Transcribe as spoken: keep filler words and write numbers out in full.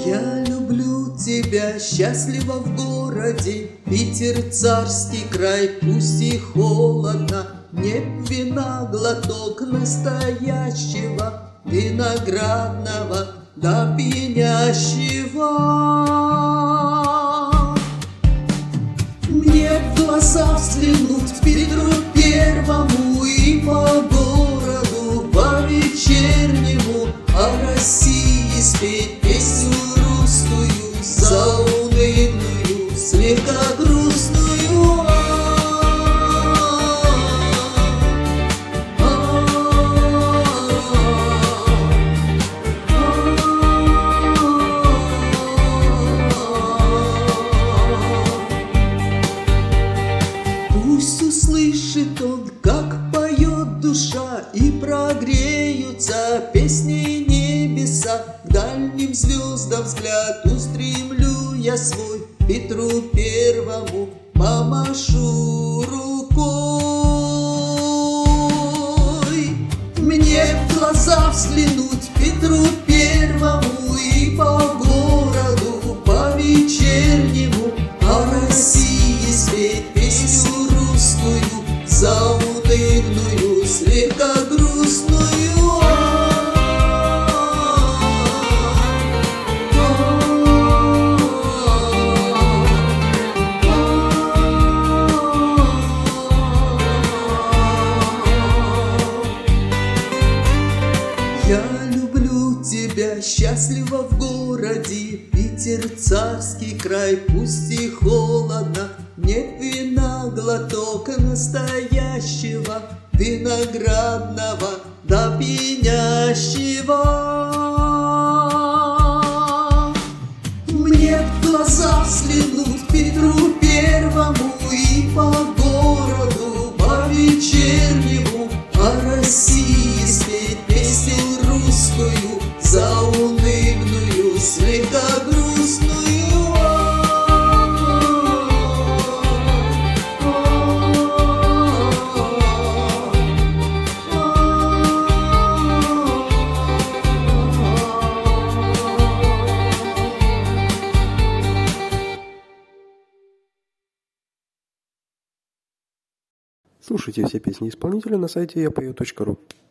Я люблю тебя, счастлива в городе, Питер, царский край, пусть и холодно. Мне б вина глоток настоящего, виноградного да пьянящего. Мне в глаза взглянуть Петру Первому и по городу, по вечернему о России спеть песню русскую, заунывную, слегка грустную. Пусть услышит он, как поет душа, и прогреются песни небеса. К дальним звездам взгляд устремлю я свой, Петру Первому помашу рукой. Мне в глаза взглянуть Петру Первому и по городу, по вечернему о России спеть песню русскую, заунывную, слегка грустную. Я люблю тебя, счастлива в городе, Питер, царский край, пусть и холодно. Нет вина глоток настоящего, виноградного да пьянящего. Мне в глаза взглянуть Петру Первому и по городу, по вечернему о России спеть песню русскую, заунывную, слегка грустную. Слушайте все песни исполнителя на сайте я пою точка ру.